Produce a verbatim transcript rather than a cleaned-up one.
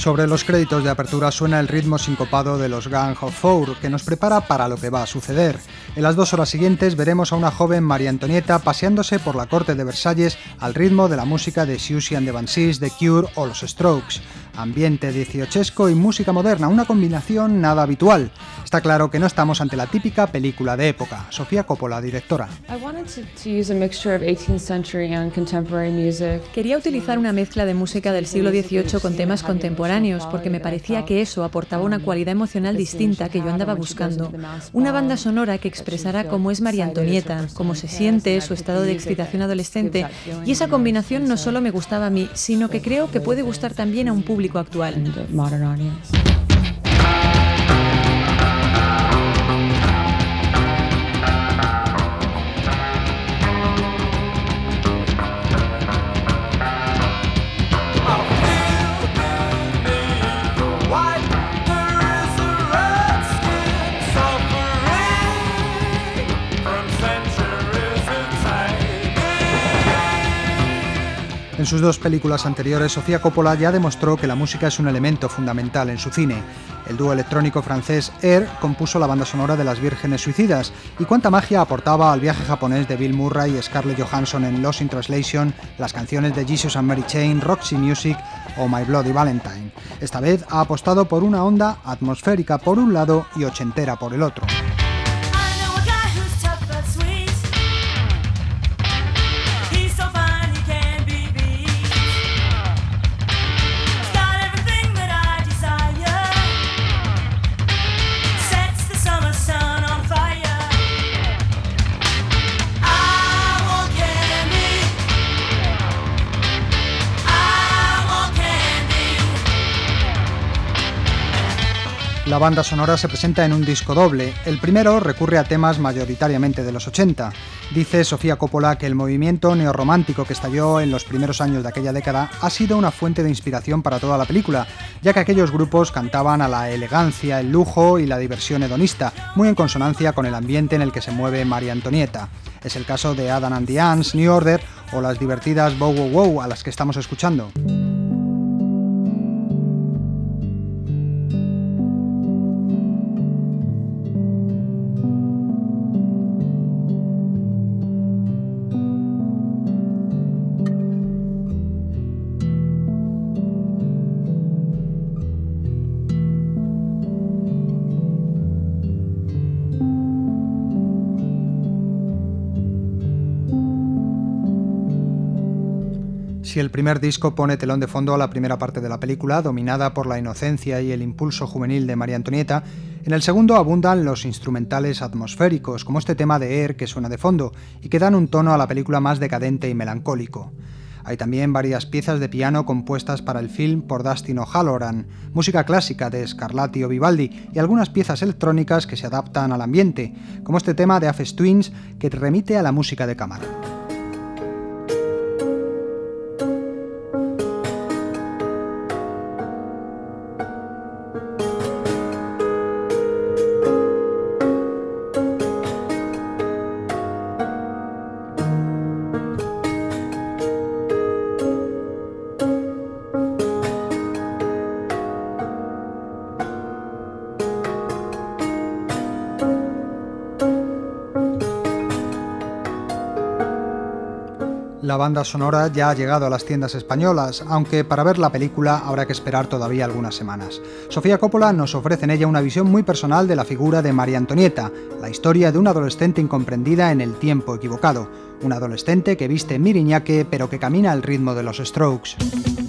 Sobre los créditos de apertura suena el ritmo sincopado de los Gang of Four, que nos prepara para lo que va a suceder. En las dos horas siguientes veremos a una joven María Antonieta paseándose por la corte de Versalles al ritmo de la música de Siouxsie and the Banshees, The Cure o los Strokes. Ambiente dieciochesco y música moderna, una combinación nada habitual. Está claro que no estamos ante la típica película de época. Sofía Coppola, directora. Quería utilizar una mezcla de música del siglo dieciocho con temas contemporáneos, porque me parecía que eso aportaba una cualidad emocional distinta que yo andaba buscando. Una banda sonora que expresara cómo es María Antonieta, cómo se siente, su estado de excitación adolescente, y esa combinación no solo me gustaba a mí, sino que creo que puede gustar también a un público actual. En sus dos películas anteriores, Sofía Coppola ya demostró que la música es un elemento fundamental en su cine. El dúo electrónico francés Air compuso la banda sonora de Las Vírgenes Suicidas, y cuánta magia aportaba al viaje japonés de Bill Murray y Scarlett Johansson en Lost in Translation las canciones de Jesus and Mary Chain, Roxy Music o My Bloody Valentine. Esta vez ha apostado por una onda atmosférica por un lado y ochentera por el otro. La banda sonora se presenta en un disco doble. El primero recurre a temas mayoritariamente de los ochenta. Dice Sofía Coppola que el movimiento neorromántico que estalló en los primeros años de aquella década ha sido una fuente de inspiración para toda la película, ya que aquellos grupos cantaban a la elegancia, el lujo y la diversión hedonista, muy en consonancia con el ambiente en el que se mueve María Antonieta. Es el caso de Adam and the Ants, New Order o las divertidas Bow Wow Wow a las que estamos escuchando. Si el primer disco pone telón de fondo a la primera parte de la película, dominada por la inocencia y el impulso juvenil de María Antonieta, en el segundo abundan los instrumentales atmosféricos, como este tema de Air que suena de fondo, y que dan un tono a la película más decadente y melancólico. Hay también varias piezas de piano compuestas para el film por Dustin O'Halloran, música clásica de Scarlatti o Vivaldi y algunas piezas electrónicas que se adaptan al ambiente, como este tema de Aphex Twin que remite a la música de cámara. La banda sonora ya ha llegado a las tiendas españolas, aunque para ver la película habrá que esperar todavía algunas semanas. Sofía Coppola nos ofrece en ella una visión muy personal de la figura de María Antonieta, la historia de una adolescente incomprendida en el tiempo equivocado, una adolescente que viste miriñaque pero que camina al ritmo de los Strokes.